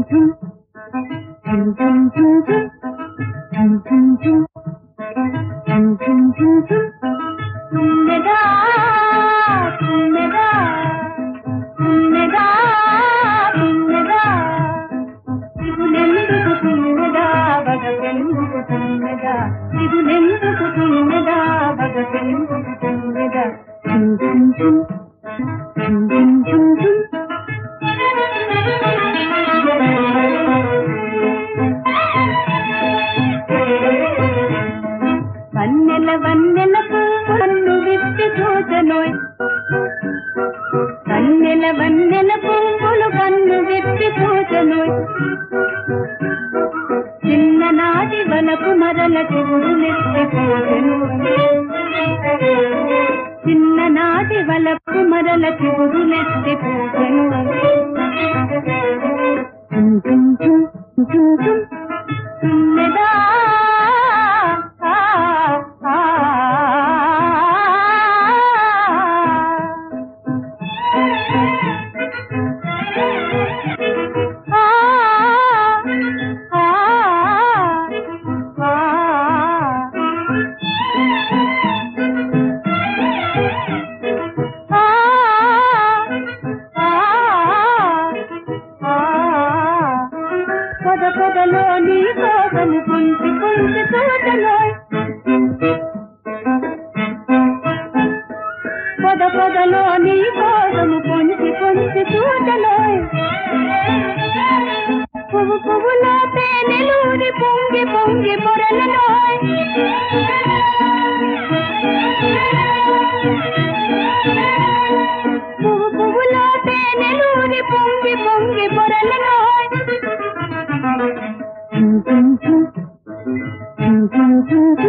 చిన్ననాటి వనపు మరల చిగురులెత్తిపోసెను చిన్ననాటి వలపు మరల చిగురులెత్తిపోసెను తుమ్మెదా పొదలో నీ కోసము కొంచె కొంచె తోటలోయ్ పొదలో నీ కోసము కొంచె కొంచె తోటలోయ్ పువ్వు పువ్వులో తేనెలూరి పొంగి పొంగి పొరలలోయ్ పువ్వు పువ్వులో తేనెలూరి పొంగి పొంగి పొరలలోయ్ tum tum tum tum tum tum